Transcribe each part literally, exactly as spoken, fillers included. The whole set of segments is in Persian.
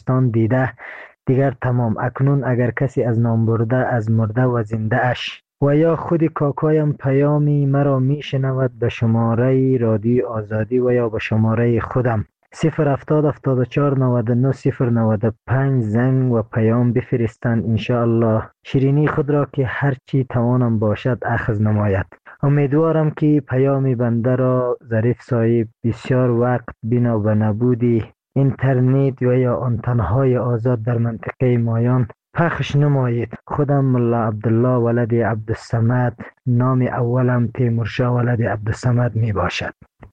افغانستان دیده دیگر تمام. اکنون اگر کسی از نام برده از مرده و زنده اش و یا خود کاکایم پیامی مرا می شنود به شماره رادیوی آزادی و یا به شماره خودم صفر هفتاد هفتاد و چهار نود و نه صفر نود و پنج زنگ و پیام بفرستند. انشاءالله شیرینی خود را که هرچی توانم باشد اخذ نماید. امیدوارم که پیام بنده را ظریف صاحب بسیار وقت بنا به نبودی اینترنت و یا آنتنهای آزاد در منطقه مایان پخش نمایید. خودم ملا عبدالله ولد عبدالصمد، نام اولم تیمورشاه ولد عبدالصمد می باشد.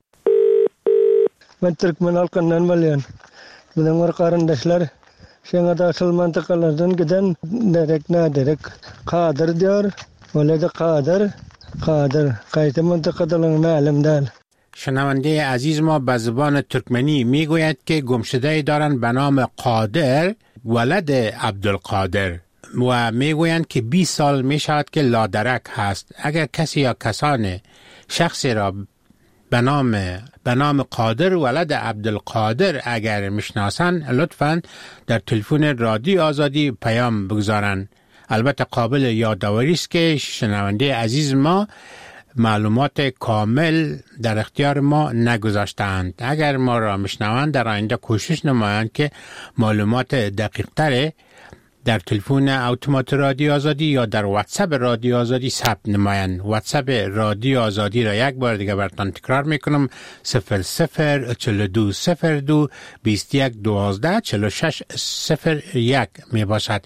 Ben Türkmen halkından malıyım. Bunlar kardeşler şengada asıl mantıkalardan giden derek ne derek kadir diyor. Öyle de kadir kadir kayıt mantıkadan معلم değil. شنونده عزیز ما به زبان ترکمنی میگوید که گمشده دارند به نام قادر ولد عبدالقادر و میگویند که بیست سال می شود که لادرک هست. اگر کسی یا کسان شخصی را به نام به نام قادر ولد عبدالقادر اگر میشناسند لطفاً در تلفن رادیو آزادی پیام بگذارند. البته قابل یادآوری است که شنونده عزیز ما معلومات کامل در اختیار ما نگذاشتند. اگر ما را میشنوند در آینده کوشش نمایند که معلومات دقیق تر در تلفن اتومات رادیو آزادی یا در واتساپ رادیو آزادی ثبت نمایند. واتساپ رادیو آزادی را یک بار دیگه براتون تکرار میکنم: صفر صفر چهل و دو صفر دو بیست و یک دوازده چهل و شش صفر یک می باشد.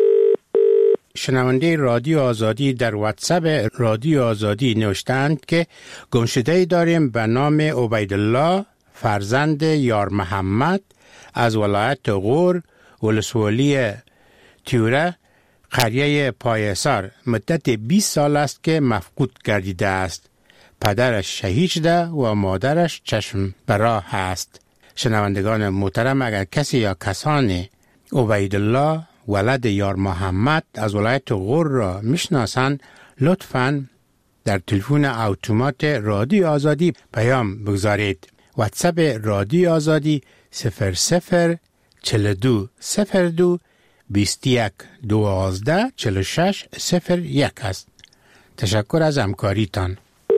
شنونده رادیو آزادی در واتساپ رادیو آزادی نوشتند که گمشده‌ای داریم به نام عبیدالله فرزند یار محمد از ولایت غور ولسوالی تیوره قریه پایسار. مدت بیست سال است که مفقود گردیده است. پدرش شهید شده و مادرش چشم براه است. شنوندگان محترم، اگر کسی یا کسان عبیدالله ولد یار محمد از ولایت غور را میشناسند لطفاً در تلفن اتومات رادیو آزادی پیام بگذارید. واتساپ رادیو آزادی صفر صفر چهل و دو صفر دو بیست و یک دوازده چهل و شش صفر یک است. تشکر از همکاریتان.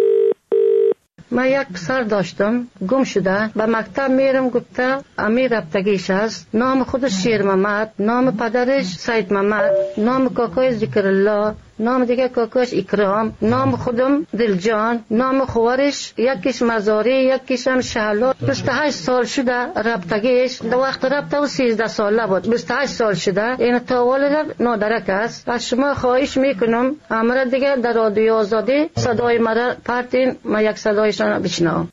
من یک پسر داشتم گم شده، به مکتب میرم گفته امیر رفتگیش است. نام خودش شیر محمد، نام پدرش سید محمد، نام کاکای ذکر الله، نام دیگه کاکاش اکرام، نام خودم دلجان، نام خوارش یکیش مزاری یکیش هم شهلا. بیست و هشت سال شده رفتگیش. در وقت رفته و سیزده ساله بود. بیست و هشت سال شده. این تاولد نادرک است. از شما خواهش میکنم امر دیگه در رادیو آزادی صدای مرا پرتین، ما یک صدایشان بشنوم.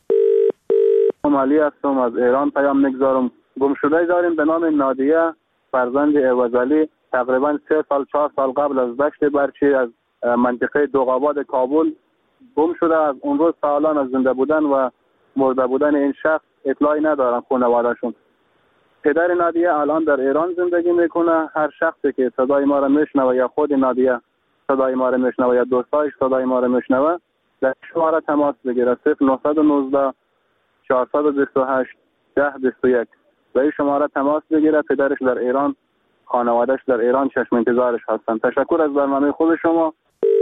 علی هستم، از ایران پیام میگذارم. گمشده داریم به نام نادیه فرزند عوضعلی. تقریبا سه سال چهار سال قبل از دشت برچی از منطقه دوغاباد کابل گم شده. از اون روز سالان از زنده بودن و مرده بودن این شخص اطلاعی ندارن خانواده‌شون. پدر نادیه الان در ایران زندگی میکنه. هر شخصی که صدای ما را میشنوه یا خود نادیه صدای ما را میشنوه یا دوستایش صدای ما را میشنوه در شماره تماس بگیره: صفر نه یک نه چهارصد و بیست و هشت ده بیست و یک. به این شماره تماس بگیره. پدرش در ایران، خانوادهش در ایران چشم انتظارش هستن. تشکر از برنامه خوب شما.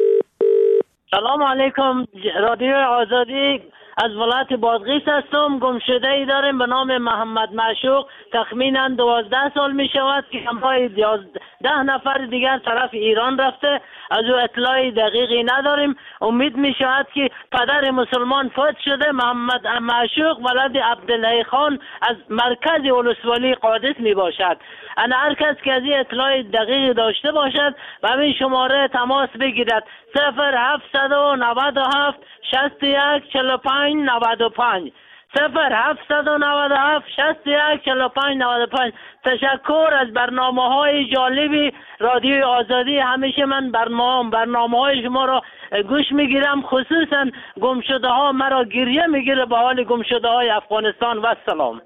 سلام علیکم. رادیو آزادی از ولایت بادغیس هستم. گمشده ای داریم به نام محمد معشوق. تخمینا دوازده سال می شود که همراه ده نفر دیگر طرف ایران رفته. از او اطلاعی دقیقی نداریم. امید می شود که پدر مسلمان فوت شده. محمد معشوق ولد عبدالله خان از مرکز ولسوالی قادس می باشد. انا هر کس که از این اطلاع دقیق داشته باشد و همین شماره تماس بگیرد: صفر هفتصد و نود و هفت شصت و یک چهل و پنج نود و پنج صفر هفتصد و نود و هفت شصت و یک چهل و پنج نود و پنج. تشکر از برنامه‌های جالبی رادیو آزادی. همیشه من برنامه برنامه‌های شما را گوش میگیرم. خصوصا گمشده ها مرا گریه میگیره به حال گمشده های افغانستان. و سلام.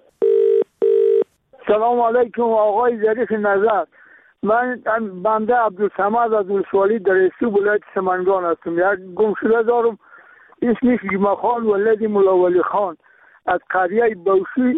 سلام علیکم آقای ظریف نظر. من بنده عبدالصمد از ولسوالی درستی ولایت سمنگان هستم. یک گمشده دارم اسمش جمعه خان ولد مولا ولی خان از قریه بوشی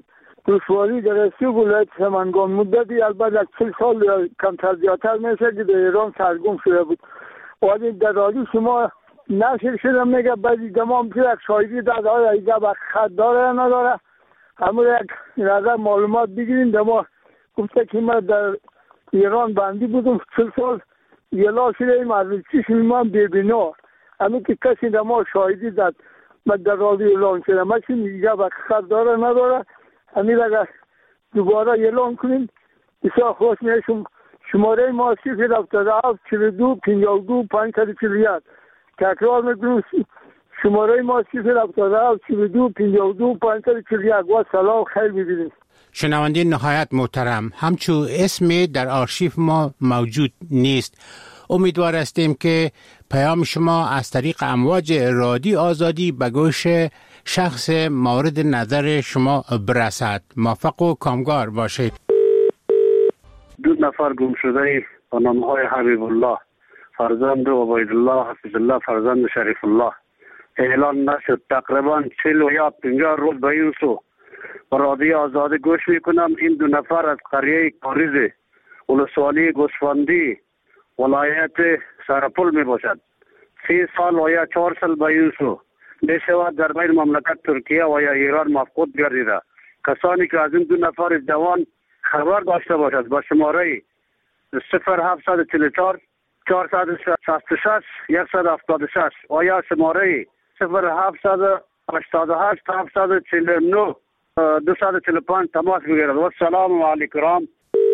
ولسوالی درستی ولایت سمنگان مدتی البته یک چل سال یا کمتر زیادتر میشه که در ایران سرگم شده بود. ولی در رادیو شما نشر شده میگه بعضی دمام که یک شاهدی داده های ایجا با خط داره یا نداره، همون یک نظر معلومات بگیرین. دما گفته که من در ایران بندی بودم چل سال یلا شده ایم از چشم من ببینا، همین که کسی دما شاهدی داد من در رادیو اعلان شده. من چی ایجا با خط داره نداره، همین اگر دوباره اعلان کنین بسیار خوش میشم. شماره ما صفر هفتاد و هفت چهل و دو پنجاه و دو پانصد و چهل و یک. تکرار میکنم شماره ما صفر هفتاد و هفت چهل و دو پنجاه و دو پانصد و چهل و یک. و سلام خیر ببینید. شنونده نهایت محترم، همچو اسم در آرشیف ما موجود نیست. امیدوار هستیم که پیام شما از طریق امواج رادیو آزادی به گوش شخص مورد نظر شما برسد. موفق و کامگار باشید. دو نفر گم شده با نامهای حبیب الله فرزند عبید الله حفظ الله فرزند شریف الله اعلان نشد. تقریبا چهل و یا پنجاه روز به این سو با رادیو آزادی گوش میکنم. این دو نفر از قریه کاریز ولسوالی گوسفندی ولایت سرپل می باشد. سی سال و یا چهار سال به این سو می شود در بین مملکت ترکیه و یا ایران مفقود گردیده. کسانی که از این دو نفر جوان خبر داشته باشد با شماره صفر هفتصد چهل و چهار چهارصد و شصت و شش صد و هفتاد و شش و یا شماره صفر هفتصد هشتاد و هشت هفتصد و چهل و نه دویست و چهل و پنج تماس بگیرد. و سلام علیکم.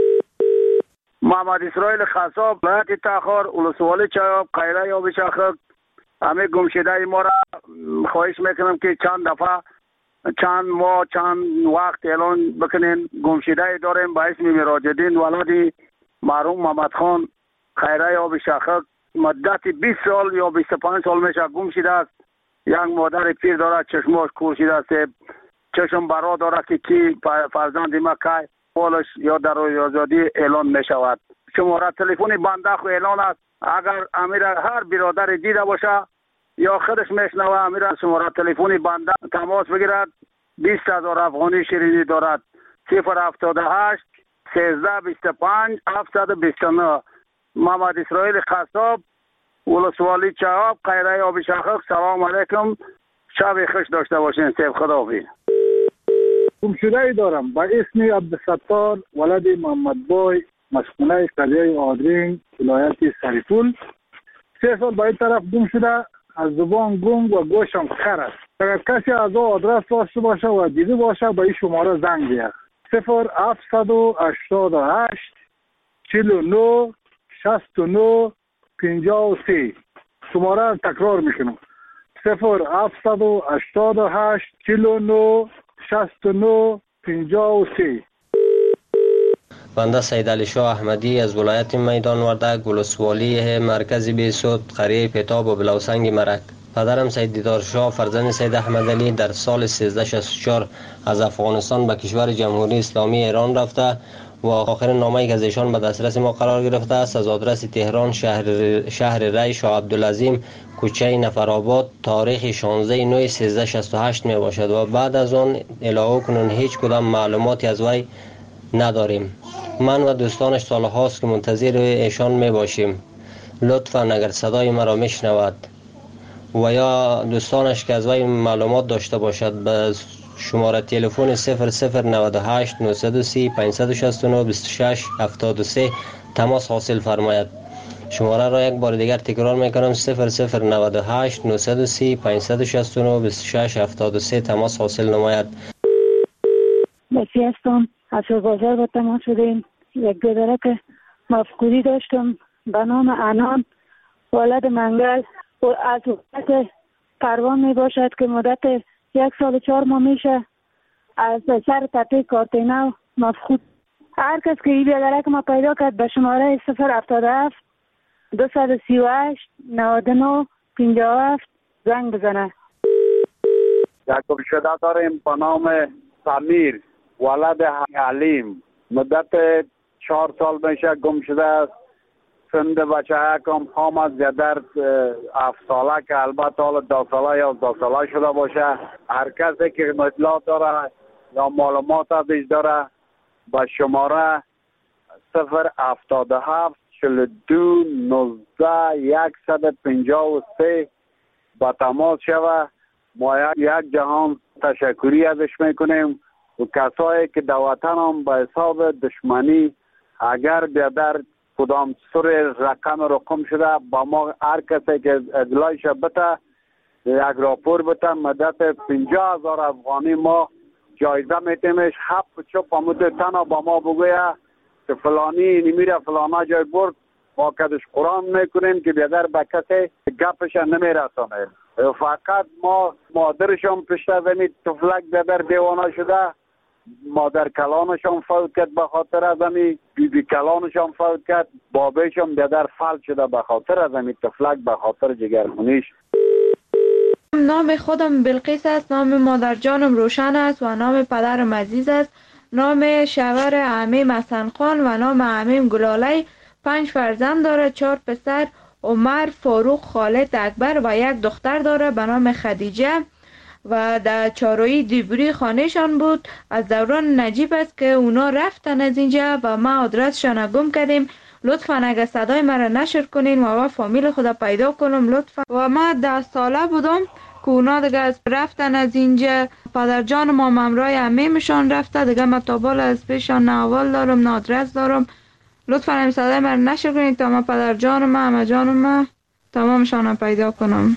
محمد اسرائیل خصاب ولایت تاخر ولسوالی چایاب قیره یا بشاخک. همه گمشده ما را خواهش میکنم که چند دفعه چند ماه چند وقت اعلان بکنین. گمشده داریم با اسم مراجدین ولادی مرحوم محمد خان خیره یا بشاخک. مدت بیست سال یا بیست و پنج سال میشه گم شده است. یک مادر پیر داره چشماش کور شده است، چشم برا داره که کی فرزند ما که پولش یا در آزادی اعلان می شود. شماره تلفنی بنده خو اعلان است. اگر امیر هر برادر دیده باشه یا خودش میشنوه امیر شماره تلفنی بنده تماس بگیرد. بیست هزار افغانی شیرینی دارد. صفر هفتاد و هشت سیزده بیست و پنج هفتصد و بیست و نه. محمد اسرائیل خصاب ولسوالی چهاب قیره آب شاخک. سلام علیکم، شب خوش داشته باشین. سیف خداحافظ. گمشده ای دارم با اسم عبدالستار ولد محمد بای مسکونه قریه آدرین ولایت سرپل. سه سال با این طرف گم شده. از زبان گنگ و گوشم خر است. اگر کسی از او آدرس داشته باشه و دیده باشه با این شماره زنگ بیاد. صفر هفتصد و هشتاد و هشت چهل و نه شصت و نه پنجاه و سه. شماره را تکرار میکنم. صفر هفتصد و هشتاد و هشت چهل و نه شصت و نه پنجاه و سه. بنده سید علی شاه احمدی از ولایت میدان وردک ولسوالی مرکز بیسود قریه پیتاب و بلوسنگ مرک. پدرم سید دیدار شاه فرزند سید احمد علی در سال سیزده شصت و چهار از افغانستان به کشور جمهوری اسلامی ایران رفته و آخرین نامه‌ای که از ایشان به دسترس ما قرار گرفته است از آدرس تهران شهر شهر ری شاه عبدالعظیم کوچه نفرآباد تاریخ شانزده نوامبر سیزده شصت و هشت می باشد و بعد از آن الهو کنون هیچ کدام معلوماتی از وی نداریم. من و دوستانش سال هاست که منتظر ایشان می باشیم. لطفاً اگر صدای مرا میشنود و یا دوستانش که از وی معلومات داشته باشد به شماره تلفن صفر صفر نود و هشت نهصد و سی پانصد و شصت و نه بیست و شش هفتاد و سه تماس حاصل فرماید. شماره را یک بار دیگر تکرار میکنم. صفر صفر نود و هشت نهصد و سی پانصد و شصت و نه بیست و شش هفتاد و سه تماس حاصل نماید. بسی هستم. از بازار با تماس شدیم. یک گدرک مفقودی داشتم به نام انان ولد منگل و از وقت پروان می باشد که مدت یک سال و چهار ماه میشه از سر تپه کارتینو مفقود. هر کس که این گدرک ما پیدا کرد به شماره صفر هفتاد و هفت دویست و سی و هشت نود و نه پنجاه و هفت زنگ بزنه. یک گمشده داریم به نام سمیر ولد علیم. مدت چهار سال میشه گم شده است. سند بچه کم هم از در هفت ساله که البته حالا دو ساله یا دو ساله شده باشه. هر کسی که اطلاع داره یا معلومات ازش داره به شماره صفر هفتاد و هفت چهل و دو نوزده صد و پنجاه و سه با تماس شوه. ما یک جهان تشکری ازش میکنیم و کسایی که در وطن هم به حساب دشمنی اگر بیادر کدام سر رقم رقم شده با ما هر کسی که اطلاعش بده یک راپور بده مدت پنجاه هزار افغانی ما جایزه میتیمش. هفت چپ آموده تنها با ما بگویه که فلانی نمیره فلانا جای برد ما کدش قرآن میکنیم که بیادر به کسی گپش نمیرسانه. فقط ما مادرشان پشت زمین تفلک بیادر دیوانه شده، مادر کلانشان فوت کرد به خاطر از امی، بی بی کلانشان فوت کرد، بابیشان بیادر فلج شده به خاطر از امی تفلک، به خاطر جگرخونیش. نام خودم بلقیس است، نام مادر جانم روشن است و نام پدرم عزیز است. نام شوهر عمیم حسن خان و نام عمیم گلاله. پنج فرزند داره، چهار پسر عمر، فاروق، خالد، اکبر و یک دختر داره به نام خدیجه و در چاروی دیبری خانهشان بود. از دوران نجیب است که اونا رفتن از اینجا و ما آدرسشان گم کردیم. لطفا اگر صدای مرا نشر کنین و ما فامیل خدا پیدا کنم لطفا. و ما ده ساله بودم که اونا دیگه از رفتن از اینجا. پدر جان ما ممرای عمیمشان رفته دیگه، ما تابال از پیشان نه اول دارم نه آدرس دارم. لطفا این صدای مرا نشر کنین تا ما پدر جان ما همه جان ما تمامشان پیدا کنم.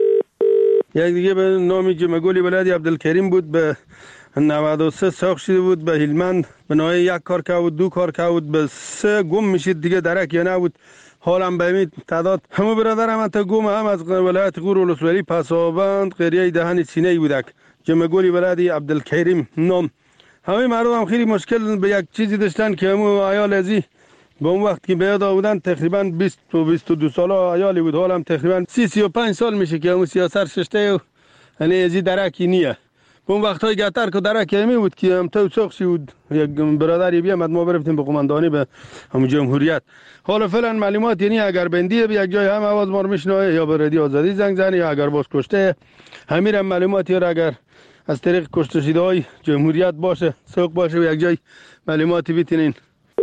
یک دیگه به نام جمگولی ولادی عبدالکریم بود، به نود و سه ساخت شده بود به هلمند. به نوعی یک کار که بود، دو کار که بود، به سه گم میشید دیگه درک یا نبود. حالم به این تعداد همه برادرم تا گم هم از ولایت غور ولسوالی پسابند قریه دهن سینه بودک. جمگولی ولادی عبدالکریم نام. همه مردم هم خیلی مشکل به یک چیزی داشتن که همو عیال ازی به اون وقت که بیاد آودن تقریبا بیست و بیست و دو ساله عیالی بود. حالم تقریبا سی سی و پنج سال میشه که همو سیاست ششته و یعنی ازی درکی نیه. به اون وقت های گتر که درکی همی بود که هم تو ساخشی بود یک برادری بیامد ما برفتیم به قماندانی به همو جمهوریت. حالا فعلا معلومات یعنی اگر بندیه به یک جای هم آواز ما رو میشنوه یا به رادیو آزادی زنگ زنه یا اگر باز کشته همین معلومات یا اگر از طریق کشته شده های جمهوریت باشه سوق باشه و یک جای معلوماتی بیتینین.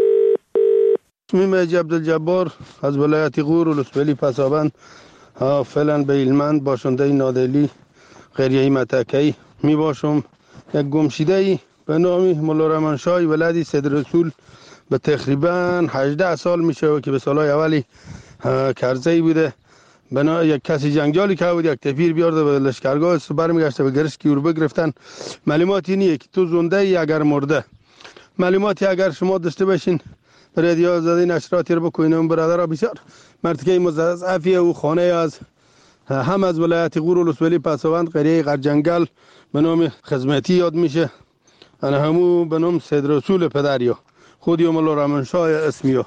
اسمیم عبدالجبار از ولایت غور ولسوالی پسابند فعلا به هلمند باشنده نادلی قریه متکی می باشم. یک گمشیده ای به نام مولا رحمانشاه ولادی سید رسول به تقریبا هجده سال میشه که به سالهای اولی کرزی بوده. بنا یک کسی جنگجالی که بود یک تفیر بیارده به لشکرگاه برمیگشته به گرسکی رو بگرفتن. معلوماتی اینه که تو زنده ای اگر مرده. معلوماتی اگر شما داشته باشین رادیو آزادی نشراتی رو بکنین. اون برادرها بسیار مرتکه مضاعفیه و خانه از هم از ولایت غور ولسوالی پسابند قریه غرجنگل به نام خدمتی یاد میشه. انا همو به نام سید رسول پدریو خودی مولا رحمانشاه اسمیو.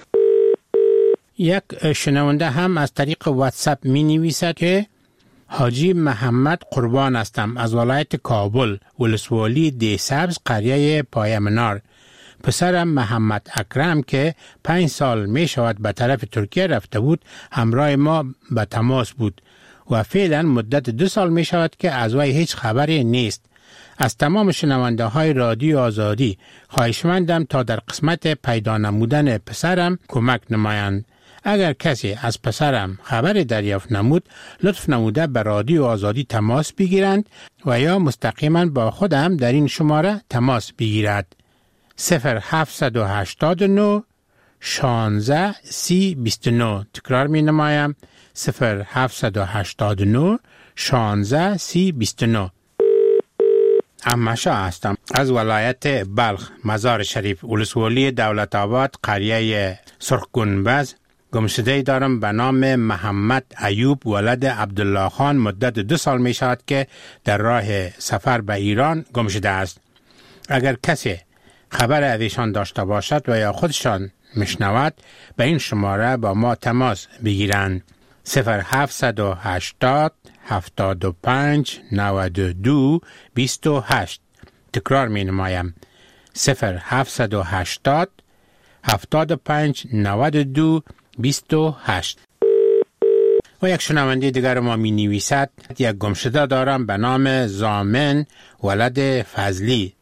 یک شنونده هم از طریق واتساپ می نویسد که حاجی محمد قربان هستم از ولایت کابل ولسوالی دی سبز قریه پایمنار. پسرم محمد اکرم که پنج سال می شود به طرف ترکیه رفته بود همراه ما به تماس بود و فعلا مدت دو سال می شود که از وی هیچ خبری نیست. از تمام شنونده های رادیو آزادی خواهشمندم تا در قسمت پیدا نمودن پسرم کمک نمایند. اگر کسی از پسرم خبر دریافت نمود لطف نموده به رادیو آزادی تماس بگیرند و یا مستقیما با خودم در این شماره تماس بگیرد. صفر هفت هشت نه شانزده سی بیست و نه. تکرار می نمایم صفر هفت هشت نه شانزده سی بیست و نه. احمد هستم از ولایت بلخ مزار شریف ولسوالی دولت آباد قریه سرخ گنبز. گمشده دارم به نام محمد ایوب ولد عبدالله خان. مدت دو سال می شود که در راه سفر به ایران گمشده است. اگر کسی خبر از ایشان داشته باشد و یا خودشان میشنود به این شماره با ما تماس بگیرند. صفر هفت هشتاد هفتاد و پنج نود و دو بیست و هشت. تکرار می نمایم صفر هفت هشتاد هفتاد و پنج نود و دو بیست و هشت. و یک شنونده دیگر ما می نویسد یک گمشده دارم به نام زامن ولد فضلی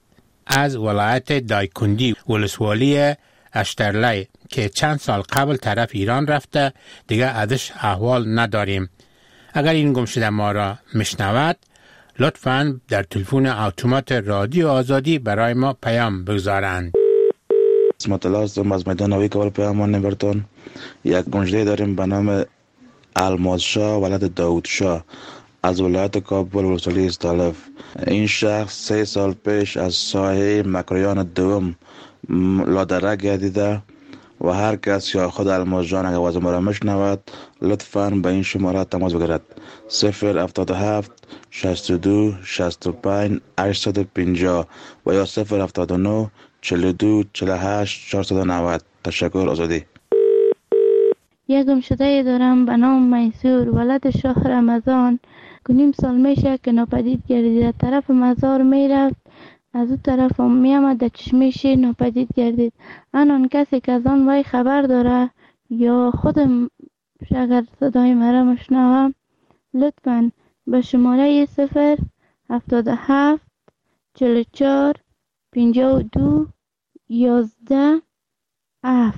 از ولایت دایکندی ولسوالی اشترلی که چند سال قبل طرف ایران رفته، دیگه ازش احوال نداریم. اگر این گمشده ما را میشنود لطفاً در تلفن اتومات رادیو آزادی برای ما پیام بگذارند. اسمت الله هستم از میدان نوی کابل پیامان نبرتون. یک گمشده داریم به نام الماس شاه ولد داود شاه از ولایت کابل ولسوالی استالف. این شخص سه سال پیش از ساحه مکریان دوم لادره گردیده و هر کس یا خود الماس جان اگر آواز ما را میشنود لطفاً به این شماره تماس بگیرد: صفر هفتاد و هفت شصت و دو شصت و پنج هشتصد و پنجاه و یا صفر هفتاد و نه چهل و دو چهل و هشت چهارصد و نود. تشکر. آزادی. یک گمشده دارم به نام میسور ولد شاه رمضان که نیم سال میشه که ناپدید گردید. طرف مزار میرفت، از او طرف هم میامد، در چشمه شیر ناپدید گردید. آن کسی که از آن وی خبر داره یا خودم اگر صدای مرا مشنوه لطفاً به شماره صفر هفتاد و هفت چهل و چهار پنجاه و دو یازده هفت.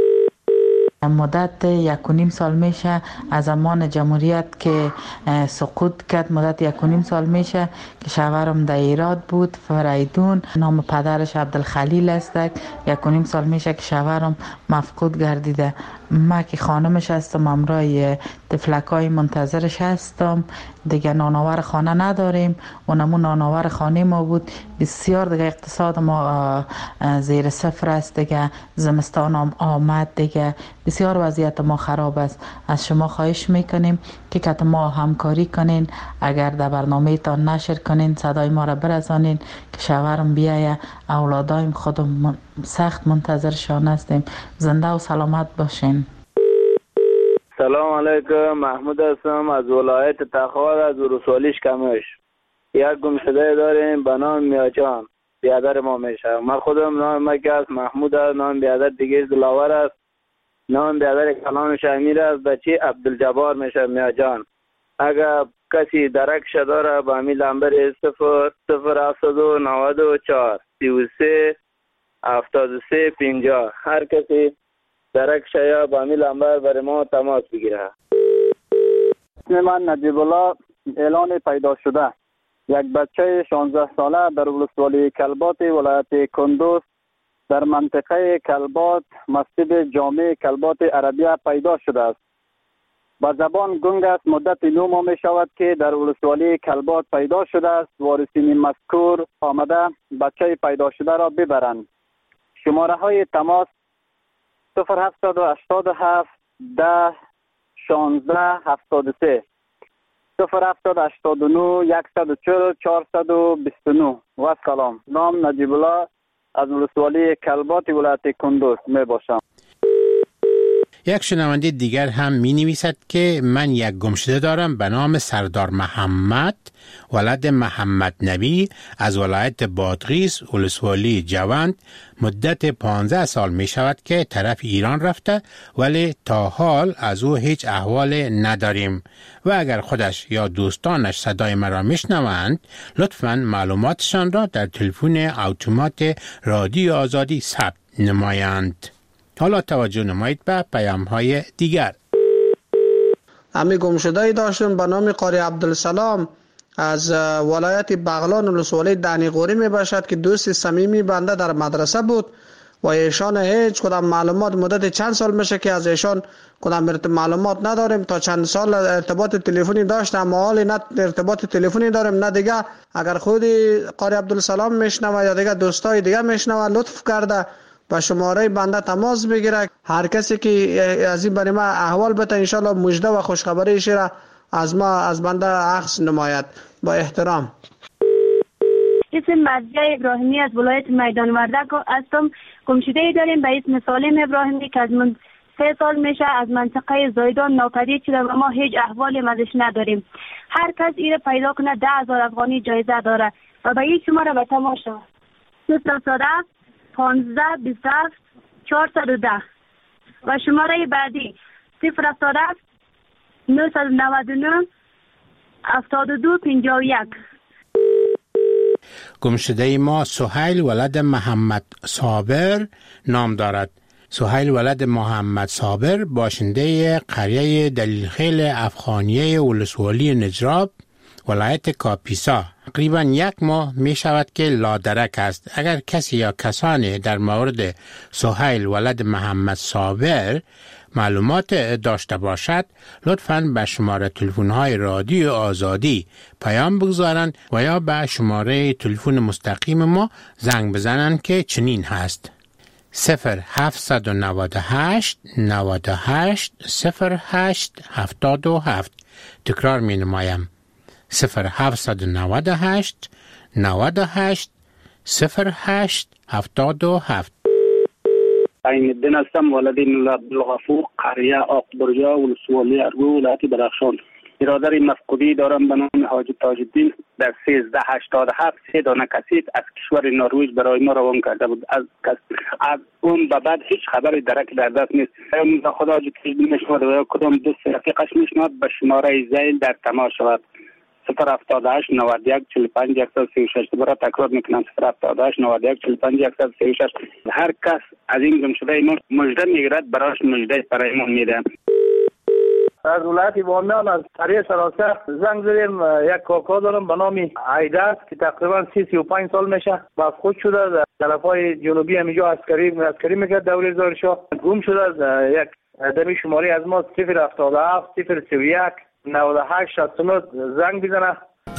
مدت یک و نیم سال میشه از زمان جمهوریت که سقوط کرد، مدت یک و نیم سال میشه که شوهرم در ایراد بود، فریدون، نام پدرش عبدالخلیل است. یک و نیم سال میشه که شوهرم مفقود گردیده. ما که خانمش هستم، امرای طفلکای منتظرش هستم. دیگه نانآور خانه نداریم، اونمون نانآور خانه ما بود. بسیار دیگه اقتصاد ما زیر صفر است، دیگه زمستان هم آمد، دیگه بسیار وضعیت ما خراب است. از شما خواهش میکنیم که کت ما همکاری کنین، اگر در برنامه تان نشر کنین صدای ما را برسانین که شوهرم بیایه. اولادایم خودم سخت منتظرشان هستیم. زنده و سلامت باشین. سلام علیکم، محمود هستم از ولایت تخار از ولسوالی کمش. یک گمشده داریم به نام میاجان، بیادر ما میشه. من خودم نام مکه است، محمود است. نام بیادر دیگه دلاور است. نام بیادر کلانش امیر است. بچه عبدالجبار میشه میاجان. اگر کسی درکش داره با امی لنبر صفر صفر هفتاد و نود و چهار سی و سه هفتاد و سه پنجاه. هر کسی درکش یا با امی لنبر برای ما تماس بگیره. اسم من نجیب الله. اعلان پیدا شده: یک بچه شانزده ساله در ولسوالی کلبات ولایت کندوز در منطقه کلبات مسجد جامع کلبات عربیه پیدا شده است. با زبان گنگ است. مدت نو ماه می شود که در ولسوالی کلبات پیدا شده است. وارثین مذکور آمده بچه پیدا شده را ببرند. شماره های تماس صفر هفتاد و هشتاد و هفت ده شانزده هفتاد و سه صفر هفتاد هشتاد و نه یکصد و چهل چهارصد و بیست و نه. و سلام. نام نجیب الله از ولسوالی کلبات ولایت کندوز می باشم. یک شنونده دیگر هم می نویسد که من یک گمشده دارم به نام سردار محمد ولد محمد نبی از ولایت بادغیس ولسوالی جوند. مدت پانزده سال می شود که طرف ایران رفته ولی تا حال از او هیچ احوال نداریم و اگر خودش یا دوستانش صدای مرا می شنوند لطفاً معلوماتشان را در تلفن اتومات رادیو آزادی ثبت نمایند. حالا توجه نمایید به پیام های دیگر. امی گمشده داشتم به نام قاری عبدالسلام از ولایت بغلان ولسوالی دنیقوری می باشد که دوست صمیمی بنده در مدرسه بود و ایشان هیچ کدام معلومات مدت چند سال میشه که از ایشان کدام معلومات نداریم. تا چند سال ارتباط تلفنی داشتم اما حالی نه ارتباط تلفنی داریم نه دیگه. اگر خودی قاری عبدالسلام میشنوه یا دیگه دوستای دیگه میشنوه لطف کرده با شماره بنده تماس بگیره. هر کسی که از این برای ما احوال بده انشالله مژده و خوشخبری را از ما از بنده عکس نماید. با احترام. اسم مرضیه ابراهیمی از ولایت میدان وردک هستم. گمشده داریم به اسم سالم ابراهیمی که از من سه سال میشه از منطقه زایدان ناپدید شده و ما هیچ احوالی ازش نداریم. هر کس ایره پیدا کنه ده هزار افغانی جایزه داره و به این شماره به تماس شود: صفر صد پانزده بیست و هفت چهارصد و ده و شماره بعدی صفر هفتاد و هفت نهصد و نود و نه هفتاد و دو پنجاه و یک. گمشده ما سهیل ولد محمد صابر نام دارد. سهیل ولد محمد صابر باشنده قریه دلیلخیل افغانیه ولسوالی نجراب ولایت کاپیسا تقریبا یک ماه می شود که لادرک است. اگر کسی یا کسانی در مورد سهیل ولد محمد صابر معلومات داشته باشد لطفاً به شماره تلفن های رادیو آزادی پیام بگذارند و یا به شماره تلفن مستقیم ما زنگ بزنند که چنین هست: صفر هفتصد و نود و هشت نود و هشت صفر هشت هفتاد و هفت. تکرار می نمایم: صفر هفتصد و نود و هشت نود و هشت صفر هشت هفتاد و هفت. عین الدین هستم، ولد عبدالغفور، قریه آقبرجا، ولسوالی ارگو، ولایت بدخشان. برادر مفقودی دارم به نام حاجی تاج الدین. در سیزده هشتاد و هفت سه دانه کسیف از کشور نروژ برای ما روان کرده بود. از از اون به بعد هیچ خبری درک در دست نیست. خدا حاجی تاج الدین میشود و کدام دوست رفیقش میشناد به شماره زیل در تماس شود: صفر هفتاد و هشت نود و یک چهل و پنج صد و سی و شش. دوباره تکرار میکنم: صفر هفتاد و هشت نود و یک چهل و پنج صد و سی و شش. هر کس از این گمشده ما مژده میگیرد براش مژده برایمون میده. از ولایت بامیان از قریه سراسر زنگ زدیم. یک کاکا دارم به نام عیدر که تقریبا سی سی و پنج سال میشه، مفقود شده. در طرفای جنوبی همینجا عسکری عسکری میکرد دوره زار شاه. گم شده. یک دمی شماری از ما صفر هفتاد و هفت صفر سی و یک نود و هشت شصت و نه زنگ بزنه.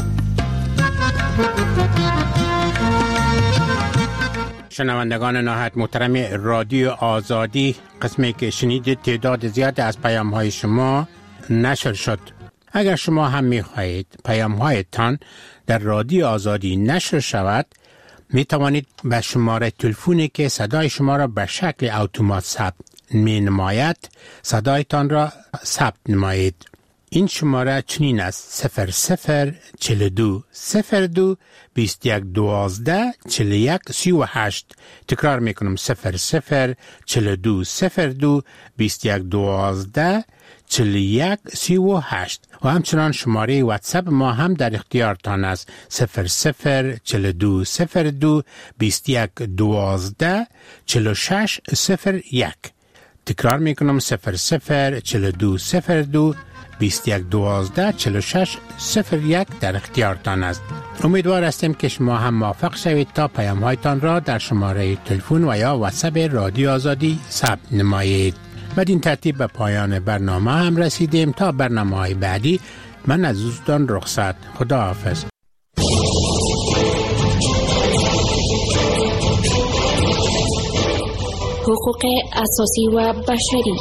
شنوندگان نهایت محترم رادیو آزادی، قسمی که شنیدید تعداد زیاد از پیام های شما نشر شد. اگر شما هم می خواهید پیام هایتان در رادیو آزادی نشر شود، می توانید به شماره تلفنی که صدای شما را به شکل اتومات ثبت می نماید صدایتان را ثبت نمایید. این شماره چنین است: صفر صفر چل دو صفر دو بیست یک دوازده چل یک سی و هشت. تکرار میکنم: صفر صفر چل دو صفر دو بیست یک دوازده چل یک سی و هشت. و همچنان شماره واتساپ ما هم در اختیارتان است: صفر صفر چل دو صفر دو بیست یک دوازده چل و شش صفر یک. تکرار میکنم: صفر صفر چل دو صفر دو بیست یک دوازده چل و شش صفر یک در اختیارتان است. امیدوار هستیم که شما هم موافق شوید تا پیام هایتان را در شماره تلفن و یا واتساپ رادیو آزادی ثبت نمایید. بدین ترتیب به پایان برنامه هم رسیدیم. تا برنامه های بعدی من از دوستان رخصت. خدا حافظ. حقوق اساسی و بشری.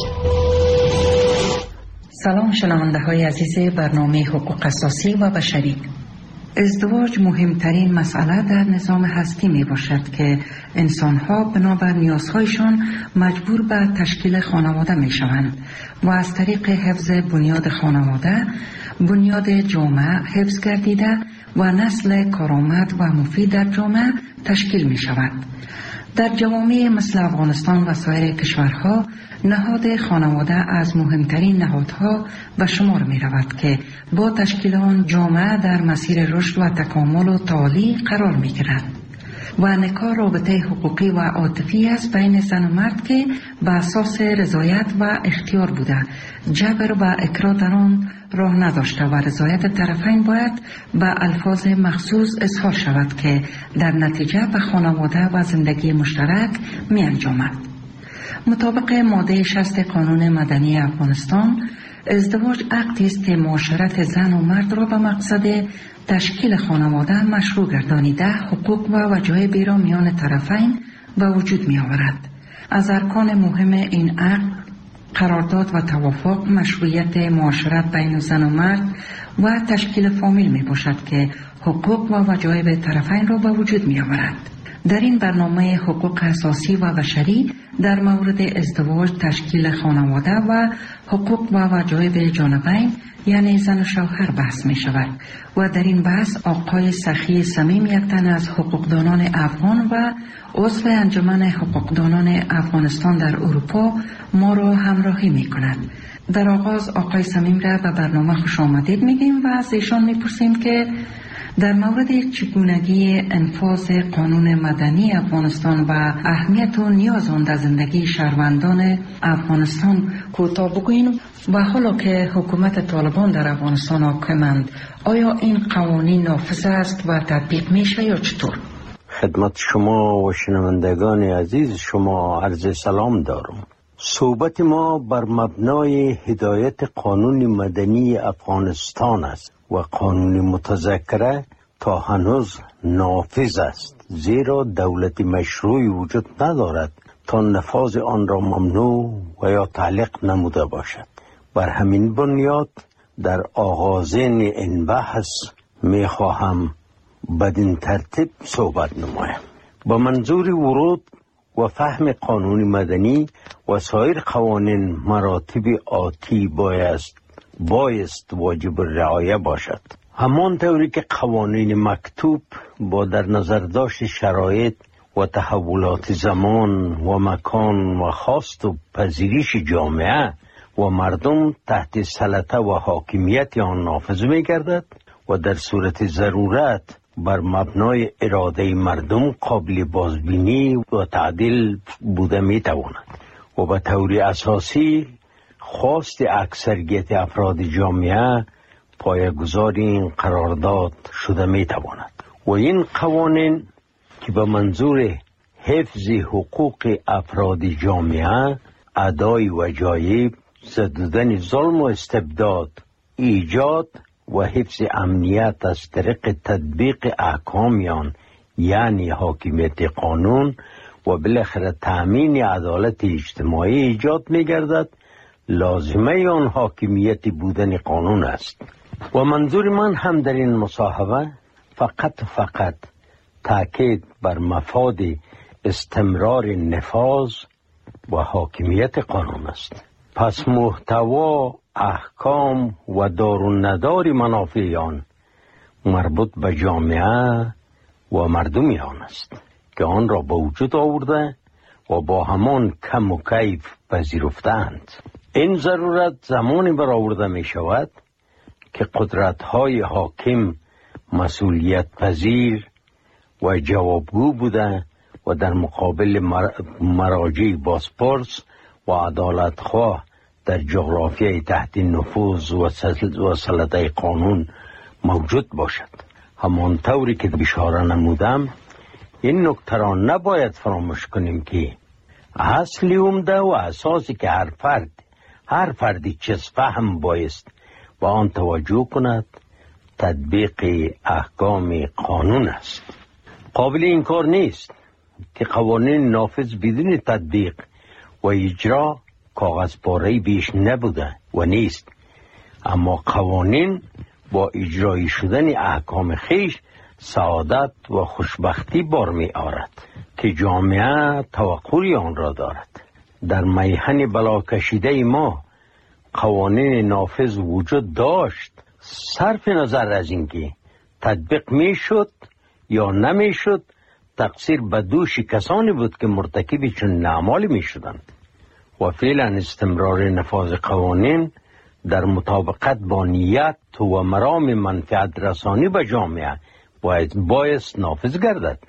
سلام شنونده های عزیز برنامه حقوق اساسی و بشری. ازدواج مهمترین مسئله در نظام هستی می باشد که انسان ها بنابر نیازهایشان مجبور به تشکیل خانواده می شوند و از طریق حفظ بنیاد خانواده بنیاد جامعه حفظ گردیده و نسل کارآمد و مفید در جامعه تشکیل می شود. در جوامع مثل افغانستان و سایر کشورها نهاد خانواده از مهمترین نهادها به شمار می رود که با تشکیل آن جامعه در مسیر رشد و تکامل و تعالی قرار می گیرد و نکاح رابطه حقوقی و عاطفی است بین زن و مرد که به اساس رضایت و اختیار بوده، جبر و اکراه در آن راه نداشته و رضایت طرفین باید به الفاظ مخصوص اظهار شود که در نتیجه به خانواده و زندگی مشترک می انجامد. مطابق ماده شصت قانون مدنی افغانستان، ازدواج عقدی است که معاشرت زن و مرد را به مقصد تشکیل خانواده مشروع گردانیده حقوق و وجایبی را میان طرفین به وجود می آورد. از ارکان مهم این عقد قرارداد و توافق، مشروعیت معاشرت بین زن و مرد و تشکیل فامیل می باشد که حقوق و وجایب طرفین را به وجود می آورد. در این برنامه حقوق اساسی و بشری در مورد ازدواج، تشکیل خانواده و حقوق و وجایب جانبین یعنی زن و شوهر بحث می شود و در این بحث آقای سخی صمیم، یک تن از حقوقدانان افغان و عضو انجمن حقوقدانان افغانستان در اروپا ما را همراهی می کند. در آغاز آقای صمیم را به برنامه خوش آمدید میگیم و از ایشان میپرسیم که در مورد چگونگی انفاذ قانون مدنی افغانستان و اهمیت و نیاز آن در زندگی شهروندان افغانستان کوتاه بگوییم. و حالا که حکومت طالبان در افغانستان حاکمند، آیا این قوانین نافذ است و تطبیق میشه یا چطور؟ خدمت شما و شنوندگان عزیز شما عرض سلام دارم. صحبت ما بر مبنای هدایت قانون مدنی افغانستان است و قانون متذکره تا هنوز نافذ است، زیرا دولت مشروعی وجود ندارد تا نفاذ آن را ممنوع و یا تعلیق نموده باشد. بر همین بنیاد در آغازین این بحث می خواهم بدین ترتیب صحبت نمایم. با منظور ورود و فهم قانون مدنی و سایر قوانین مراتب آتی بایست بایست واجب رعایه باشد. همان طوری که قوانین مکتوب با در نظر داشت شرایط و تحولات زمان و مکان و خواست و پذیریش جامعه و مردم تحت سلطه و حاکمیت آن نافذ می گردد و در صورت ضرورت بر مبنای اراده مردم قابل بازبینی و تعدیل بوده می تواند و به طور اساسی خواست اکثریت افراد جامعه پایه‌گذار این قرارداد شده می تواند و این قوانین که به منظور حفظ حقوق افراد جامعه، ادای وجایب، زدودن ظلم و استبداد، ایجاد و حفظ امنیت از طریق تطبیق احکامیان یعنی حاکمیت قانون و بالاخره تأمین عدالت اجتماعی ایجاد می گردد، لازمه آن حاکمیت بودن قانون است. و منظور من هم در این مصاحبه فقط فقط تاکید بر مفاد استمرار نفاذ و حاکمیت قانون است. پس محتوا، احکام و دار و ندار منافع آن مربوط به جامعه و مردم آن است که آن را به وجود آورده و با همان کم و کیف پذیرفتند. این ضرورت زمانی برآورده می شود که قدرت‌های حاکم مسئولیت پذیر و جوابگو بوده و در مقابل مراجع بازپرس و عدالتخواه در جغرافیای تحت نفوذ و سلطه قانون موجود باشد. همانطوری که اشاره نمودم، این نکته را نباید فراموش کنیم که اصلی عمده و اساسی که هر فرد هر فردی چیز فهم بایست و آن توجه کند تطبیق احکام قانون است. قابل انکار نیست که قوانین نافذ بدون تطبیق و اجرا کاغذ پاره بیش نبوده و نیست، اما قوانین با اجرایی شدن احکام خیش سعادت و خوشبختی بار می آرد که جامعه توقعی آن را دارد. در میهن بلا کشیده ما قوانین نافذ وجود داشت، صرف نظر از اینکه تطبیق می شد یا نمی شد، تقصیر به دوش کسانی بود که مرتکب چون اعمالی می شدند و فعلا استمرار نفاذ قوانین در مطابقت با نیت و مرام منفعت رسانی به جامعه باید بایست نافذ گردد.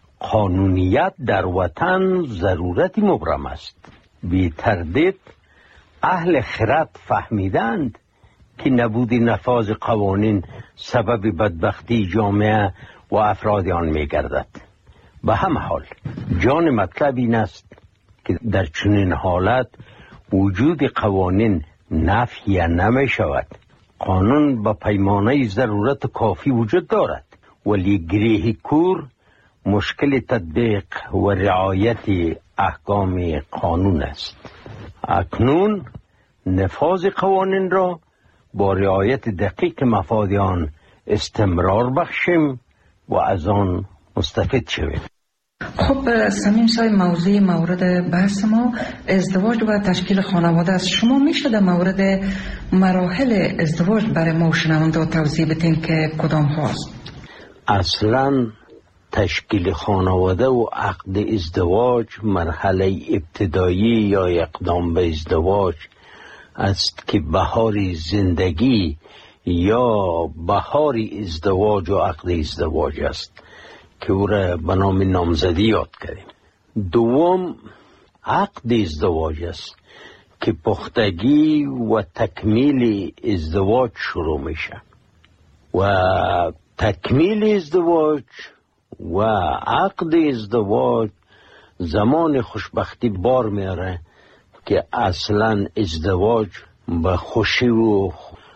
قانونیت در وطن ضرورتی مبرم است. بی تردید اهل خرد فهمیدند که نبود نفاذ قوانین سبب بدبختی جامعه و افراد آن می گردد. به همه حال جان مطلب این است که در چنین حالت وجود قوانین نفی نمی شود. قانون با پیمانه ضرورت کافی وجود دارد، ولی گریه کور مشکل تطبیق و رعایت احکام قانون است. اکنون نفاذ قوانین را با رعایت دقیق مفاد آن استمرار بخشیم و از آن مستفید شویم. خب سمیم صاحب، موضوع مورد بحث ما ازدواج و تشکیل خانواده است. شما میشه در مورد مراحل ازدواج برای ما شنونده توضیح بدین که کدام هاست؟ اصلا تشکیل خانواده و عقد ازدواج مرحله ابتدایی یا اقدام به ازدواج است که بهار زندگی یا بهار ازدواج و عقد ازدواج است که او را به نام نامزدی یاد کردیم. دوم عقد ازدواج است که پختگی و تکمیل ازدواج شروع میشه و تکمیل ازدواج و عقد ازدواج زمان خوشبختی بار میاره که اصلا ازدواج به خوشی و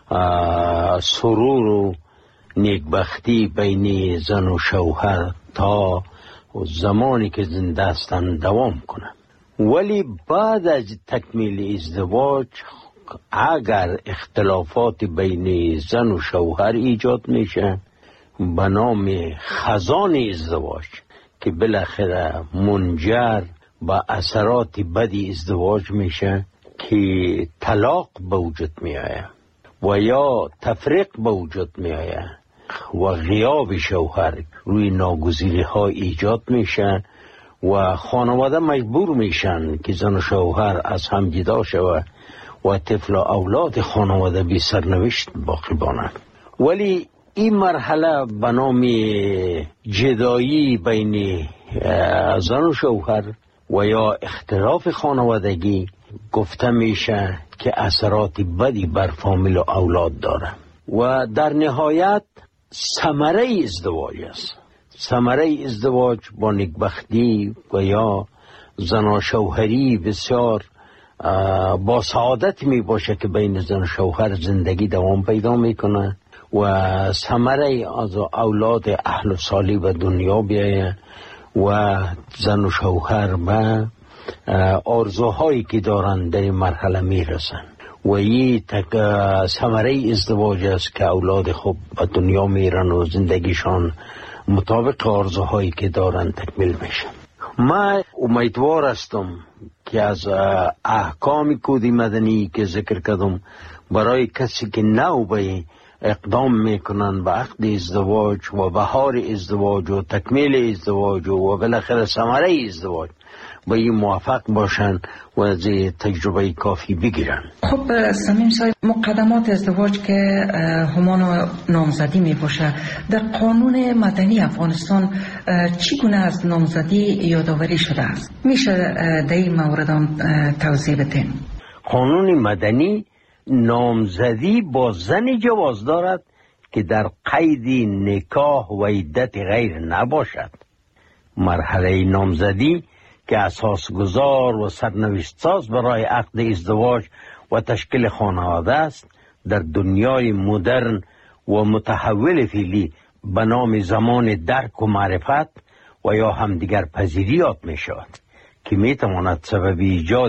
سرور و نیکبختی بین زن و شوهر تا زمانی که زنده هستند دوام کنه. ولی بعد از تکمیل ازدواج اگر اختلافات بین زن و شوهر ایجاد میشه به نام خزان ازدواج که بالاخره منجر به اثرات بدی ازدواج میشه که طلاق به وجود میآید و یا تفریق به وجود میآید و غیاب شوهر روی ناگزیری ها ایجاد میشه و خانواده مجبور میشن که زن و شوهر از هم جدا شود و طفل و اولاد خانواده بی سرنوشت باقی بانند. ولی این مرحله به نام جدایی بین زن و شوهر و یا اختلاف خانوادگی گفته میشه که اثرات بدی بر فامیل و اولاد داره و در نهایت ثمره ازدواج است. ثمره ازدواج با نیکبختی و یا زن و شوهری بسیار با سعادت می باشه که بین زن و شوهر زندگی دوام پیدا میکنه و ثمره از اولاد اهل و صالح به دنیا بیایه و زن و شوهر به آرزوهایی که دارن در این مرحله میرسن و این ثمره ازدواج است که اولاد خوب به دنیا میرن و زندگیشان مطابق آرزوهایی که دارن تکمیل میشه. من امیدوار هستم که از احکام کود مدنی که ذکر کردم برای کسی که نو به اقدام میکنن به عقد ازدواج و بهار ازدواج و تکمیل ازدواج و بالاخره ثمره ازدواج با این موفق باشن و از تجربه کافی بگیرن. خب صمیم صاحب، مقدمات ازدواج که همان نامزدی می باشه، در قانون مدنی افغانستان چگونه از نامزدی یادآوری شده است؟ میشه در این مورد توضیح بدین؟ قانون مدنی نامزدی با زنی جواز دارد که در قید نکاح و عدت غیر نباشد. مرحله نامزدی که اساس گذار و سرنوشت ساز برای عقد ازدواج و تشکیل خانواده است، در دنیای مدرن و متحول فعلی به نام زمان درک و معرفت و یا همدیگر پذیری یاد می شود که می تواند سبب ایجاد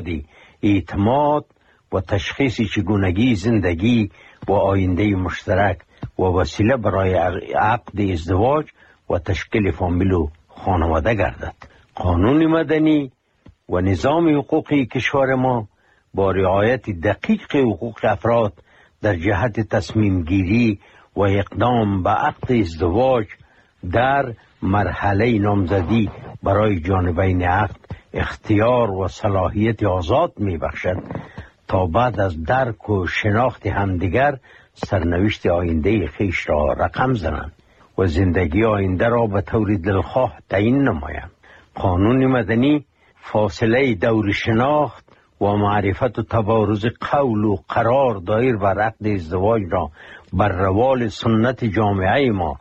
اعتماد و تشخیص چگونگی زندگی و آینده مشترک و وسیله برای عقد ازدواج و تشکیل فامیل و خانواده گردد. قانون مدنی و نظام حقوقی کشور ما با رعایت دقیق حقوق افراد در جهت تصمیم گیری و اقدام به عقد ازدواج در مرحله نامزدی برای جانبین عقد اختیار و صلاحیت آزاد می بخشد تا بعد از درک و شناخت همدیگر سرنوشت آینده خیش را رقم زنند و زندگی آینده را به طور دلخواه تعیین نمایند. قانون مدنی فاصله دور شناخت و معرفت و تبارز قول و قرار دایر بر عقد ازدواج را بر روال سنت جامعه ما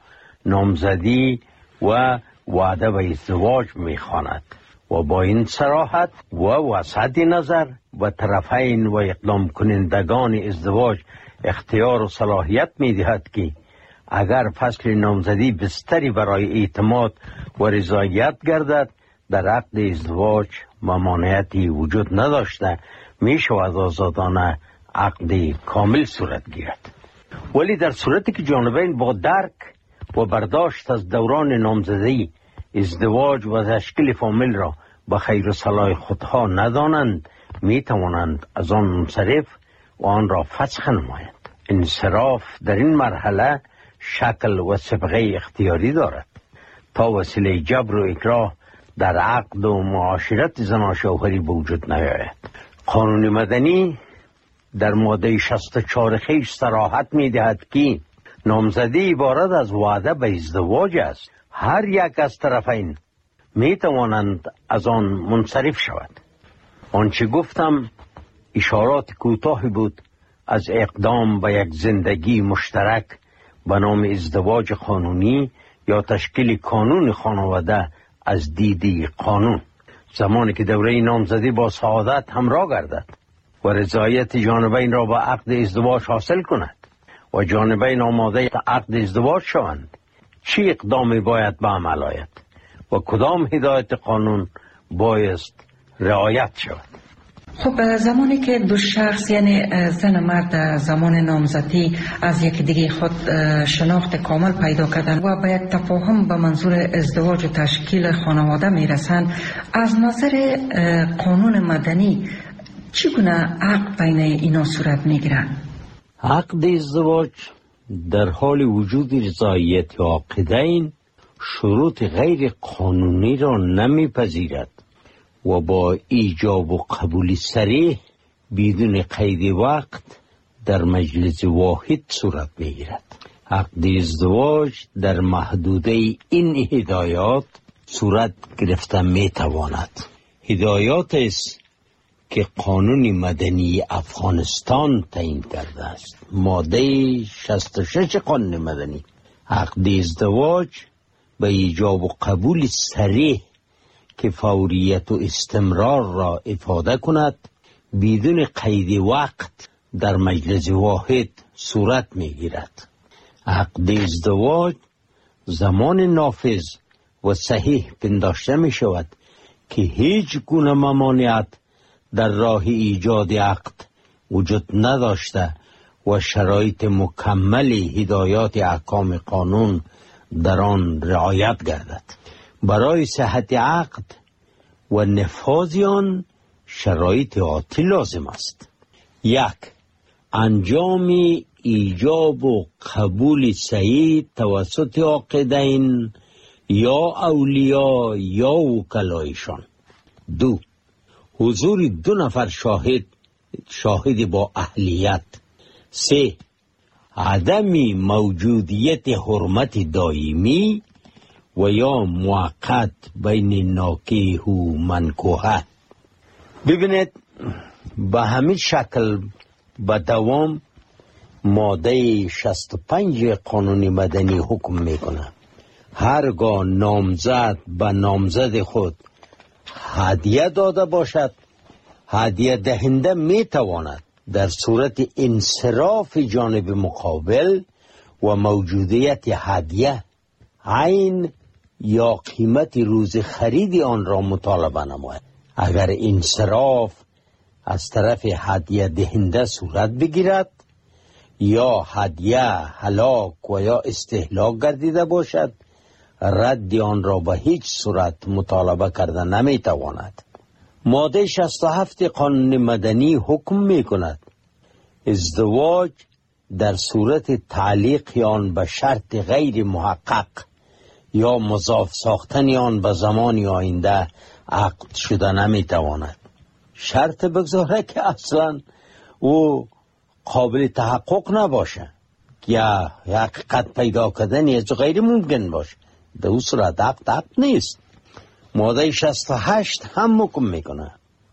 نامزدی و وعده به ازدواج می‌خواند و با این صراحت و وسعت نظر و طرفین و اقدام کنندگان ازدواج اختیار و صلاحیت می‌دهد که اگر فصل نامزدی بستری برای اعتماد و رضایت گردد، در عقد ازدواج ممانعتی وجود نداشته می شود آزادانه عقد کامل صورت گیرد. ولی در صورتی که جانبین با درک و برداشت از دوران نامزدی ازدواج و تشکیل فامیل را به خیر و صلاح خودها ندانند، می توانند از آن منصرف و آن را فسخ نمایند. انصراف در این مرحله شکل و صبغه اختیاری دارد تا وسیله جبر و اکراه در عقد و معاشرت زن و شوهری به وجود نیاید. قانون مدنی در ماده شصت و چهار خیش صراحت می دهد که نامزدی عبارت از وعده به ازدواج است. هر یک از طرفین می توانند از آن منصرف شود. آنچه گفتم اشارات کوتاهی بود از اقدام به یک زندگی مشترک به نام ازدواج قانونی یا تشکیل کانون خانواده از دیدی قانون، زمانی که دوره نامزدی با سعادت همراه گردد و رضایت جانبین را به عقد ازدواج حاصل کند و جانبین آماده عقد ازدواج شوند. چه اقدامی باید به عمل آید و کدام هدایت قانون بایست رعایت شود؟ خب زمانی که دو شخص یعنی زن و مرد زمان نامزدی از یک دیگه خود شناخت کامل پیدا کردن و به یک تفاهم به منظور ازدواج و تشکیل خانواده میرسند، از نظر قانون مدنی چگونه عقد بین اینا صورت میگیرد؟ عقد ازدواج در حال وجود رضایت عاقدین شروط غیر قانونی را نمیپذیرد و با ایجاب و قبول صریح بدون قید وقت در مجلس واحد صورت میگیرد. عقد ازدواج در محدوده این هدایات صورت گرفته میتواند. هدایات است که قانون مدنی افغانستان تعیین کرده است. ماده شصت و شش قانون مدنی عقد ازدواج به ایجاب و قبول صریح که فوریت و استمرار را افاده کند بدون قید وقت در مجلس واحد صورت میگیرد. عقد ازدواج زمان نافذ و صحیح پنداشته می شود که هیچ گونه ممانعت در راه ایجاد عقد وجود نداشته و شرایط مکمل هدایات احکام قانون در آن رعایت گردد. برای صحت عقد و نفاذ آن شرایط آتی لازم است. یک، انجام ایجاب و قبول صحیح توسط عاقدین یا اولیاء یا وکلایشان. دو، حضور دو نفر شاهد شاهد با اهلیت. سه، عدم موجودیت حرمت دائمی و یا موقت بین ناکیح و منکوحه. ببینید به همین شکل به دوام ماده شصت و پنج قانون مدنی حکم میکنه هرگاه نامزد به نامزد خود هدیه داده باشد، هدیه دهنده میتواند در صورت انصراف جانب مقابل و موجودیت هدیه عین یا قیمت روز خرید آن را مطالبه نماید. اگر انصراف از طرف هدیه دهنده صورت بگیرد یا هدیه هلاک و یا استهلاک گردیده باشد، رد آن را به هیچ صورت مطالبه کرده نمیتواند. ماده شصت و هفت قانون مدنی حکم می کند ازدواج در صورت تعلیق آن به شرط غیر محقق یا مضاف ساختن آن به زمان آینده عقد شده نمیتواند. شرط بگذاره که اصلا او قابل تحقق نباشه یا حقیقت پیدا کردن از غیر ممکن باشه، در اون صورت عقد عقد نیست. ماده شصت و هشت هم حکم میکنه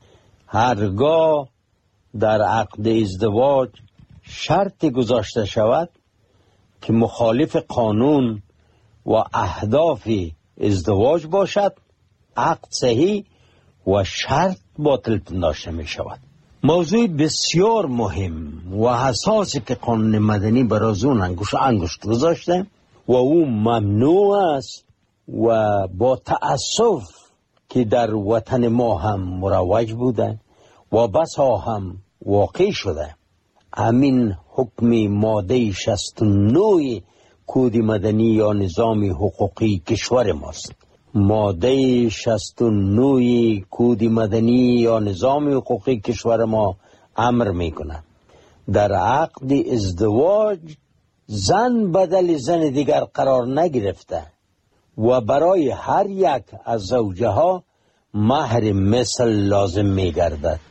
هرگاه در عقد ازدواج شرط گذاشته شود که مخالف قانون و اهداف ازدواج باشد، عقد صحیح و شرط باطل پنداشته می شود. موضوع بسیار مهم و حساسی که قانون مدنی برای اون انگشت انگشت گذاشته و او ممنوع است و با تأسف که در وطن ما هم مروج بوده و بسا هم واقع شده. همین حکم ماده شصت و نه کد مدنی یا نظام حقوقی کشور ماست. ماده شصت و نه کد مدنی یا نظام حقوقی کشور ما امر میکنه در عقد ازدواج زن بدل زن دیگر قرار نگرفته و برای هر یک از زوجه ها مهر مثل لازم میگردد.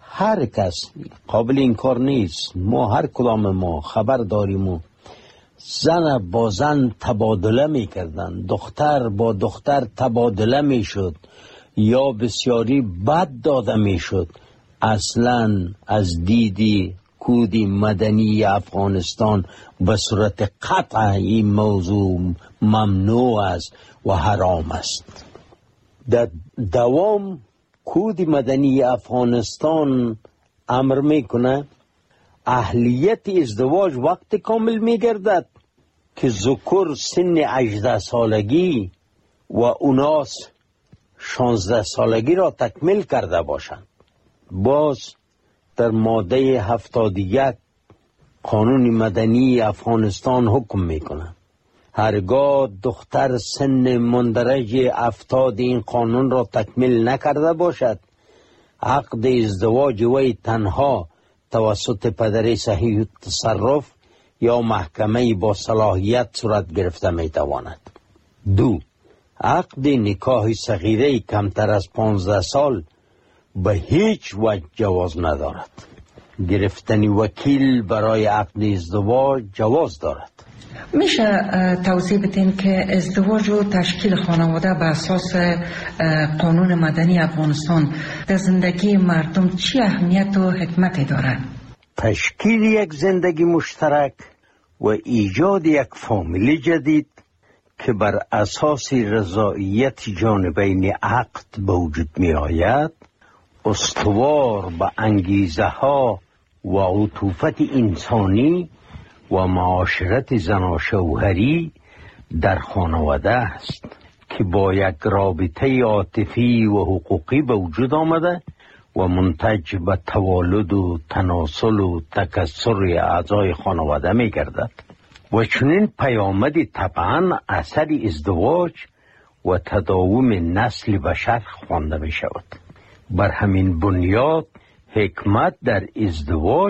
هر کس قابل این کار نیست. ما هر کدام ما خبر داریم و زن با زن تبادله می کردن، دختر با دختر تبادله می شد یا بسیاری بد داده می شد. اصلا از دیدی کودی مدنی افغانستان به صورت قطع این موضوع ممنوع است و حرام است. در دوام کودی مدنی افغانستان امر میکنه اهلیت ازدواج وقت کامل میگردد که ذکر سن هجده سالگی و اوناس شانزده سالگی را تکمیل کرده باشند. باز در ماده هفتاد و یک قانون مدنی افغانستان حکم میکنه هرگاه دختر سن مندرج افتاد این قانون را تکمیل نکرده باشد، عقد ازدواج وی تنها توسط پدر صحیح تصرف یا محکمه با صلاحیت صورت گرفته میتواند. دو، عقد نکاح صغیره کمتر از پانزده سال به هیچ وجه جواز ندارد. گرفتن وکیل برای عقد ازدواج جواز دارد. میشه توضیح بدین که ازدواج و تشکیل خانواده به اساس قانون مدنی افغانستان در زندگی مردم چی اهمیت و حکمتی دارد؟ تشکیل یک زندگی مشترک و ایجاد یک فامیل جدید که بر اساس رضایت جانبین عقد به وجود می آید، استوار به انگیزه ها و عطوفت انسانی و معاشرت زناشوهری در خانواده است که با یک رابطه عاطفی و حقوقی به وجود آمده و منتج به توالد و تناسل و تکثر اعضای خانواده می گردد و چنین پیامدی طبعا اثر ازدواج و تداوم نسل بشر خوانده می شود. بر همین بنیاد حکمت در ازدواج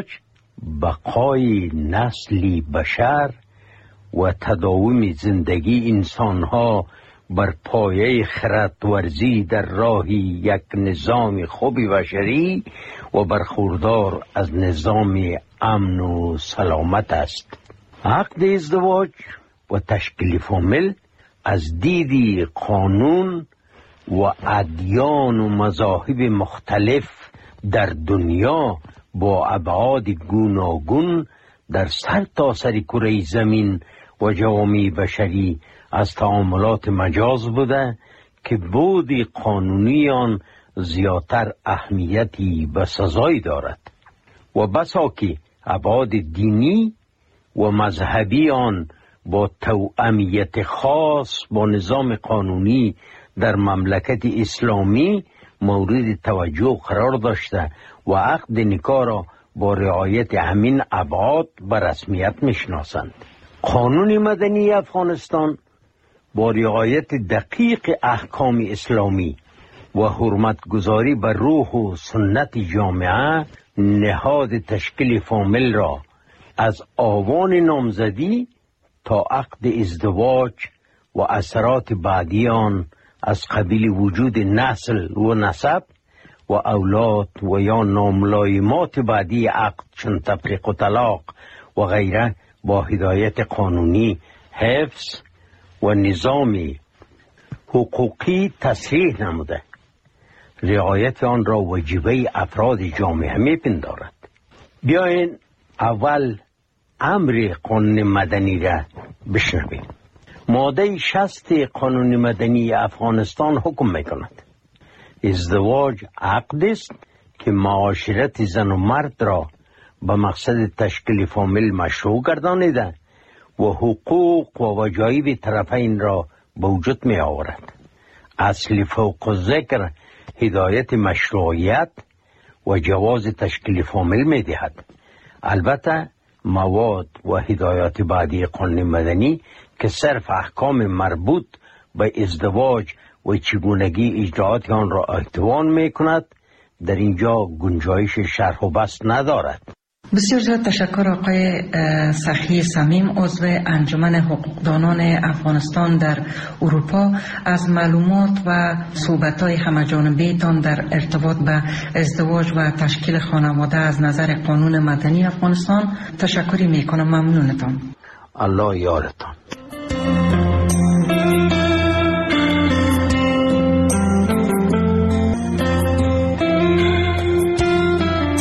بقای نسلی بشر و تداوم زندگی انسانها بر پایه خردورزی در راه یک نظام خوب بشری و برخوردار از نظام امن و سلامت است. عقد ازدواج و تشکیل فامیل از دیدی قانون و ادیان و مذاهب مختلف در دنیا با ابعاد گوناگون در سر تا سر کره زمین و جوامع بشری از تعاملات مجاز بوده که بودی قانونی آن زیادتر اهمیتی به سزای دارد و بسا که ابعاد دینی و مذهبی آن با توأمیت خاص با نظام قانونی در مملکت اسلامی مورد توجه قرار داشته و عقد نکاح را با رعایت همین ابعاد به رسمیت میشناسند. قانون مدنی افغانستان با رعایت دقیق احکام اسلامی و حرمت گذاری بر روح و سنت جامعه نهاد تشکیل فامیل را از آوان نامزدی تا عقد ازدواج و اثرات بعدی آن از قبیل وجود نسل و نسب و اولاد و یا ناملایمات بعدی عقد چون تفریق و طلاق و غیره با هدایت قانونی حفظ و نظامی حقوقی تصریح نموده. رعایت آن را واجبه افراد جامعه میپندارد. بیاین اول امر قانون مدنی را بشنویم. ماده شصت قانون مدنی افغانستان حکم میکند ازدواج عقد است که معاشرت زن و مرد را به مقصد تشکیل فامیل مشروع گردانیده و حقوق و وجایب طرفین را به وجود می آورد. اصل فوق ذکر هدایت مشروعیت و جواز تشکیل فامیل می دهد. البته مواد و هدایات بعدی قانون مدنی که صرف احکام مربوط به ازدواج و چگونگی اجراعات آن را احتوان می کند در اینجا گنجایش شرح و بسط ندارد. بسیار زیاد تشکر آقای سخی صمیم، عضو انجمن حقوقدانان افغانستان در اروپا، از معلومات و صحبت‌های همه‌جانبه تان در ارتباط به ازدواج و تشکیل خانواده از نظر قانون مدنی افغانستان. تشکری میکنم. ممنونتان. الله یارتان.